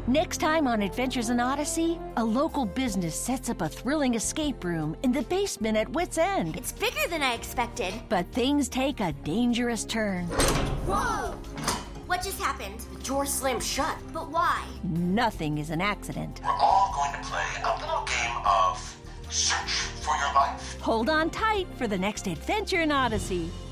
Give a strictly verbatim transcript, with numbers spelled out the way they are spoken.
Next time on Adventures in Odyssey, a local business sets up a thrilling escape room in the basement at Wits End. It's bigger than I expected. But things take a dangerous turn. Whoa! What just happened? The door slammed shut. But why? Nothing is an accident. We're all going to play a little game of Search for Your Life. Hold on tight for the next Adventure in Odyssey.